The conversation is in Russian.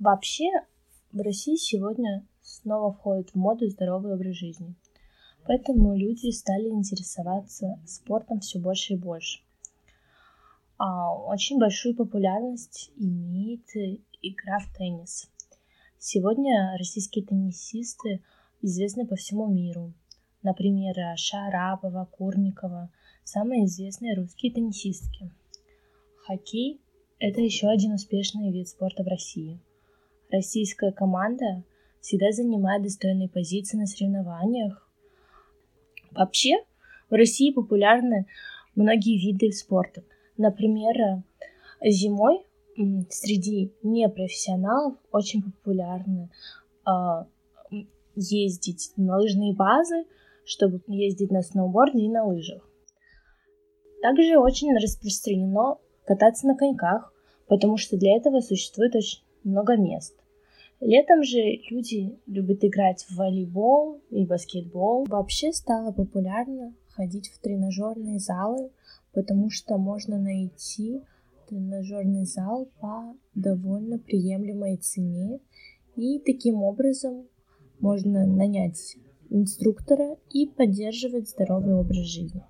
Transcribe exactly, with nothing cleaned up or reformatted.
Вообще, в России сегодня снова входит в моду здоровый образ жизни. Поэтому люди стали интересоваться спортом все больше и больше. А очень большую популярность имеет э, игра в теннис. Сегодня российские теннисисты известны по всему миру. Например, Шарапова, Курникова, самые известные русские теннисистки. Хоккей – это еще один успешный вид спорта в России. Российская команда всегда занимает достойные позиции на соревнованиях. Вообще, в России популярны многие виды спорта. Например, зимой среди непрофессионалов очень популярно э, ездить на лыжные базы, чтобы ездить на сноуборде и на лыжах. Также очень распространено кататься на коньках, потому что для этого существует очень много мест. Летом же люди любят играть в волейбол и баскетбол. Вообще стало популярно ходить в тренажерные залы, потому что можно найти тренажерный зал по довольно приемлемой цене, и таким образом можно нанять инструктора и поддерживать здоровый образ жизни.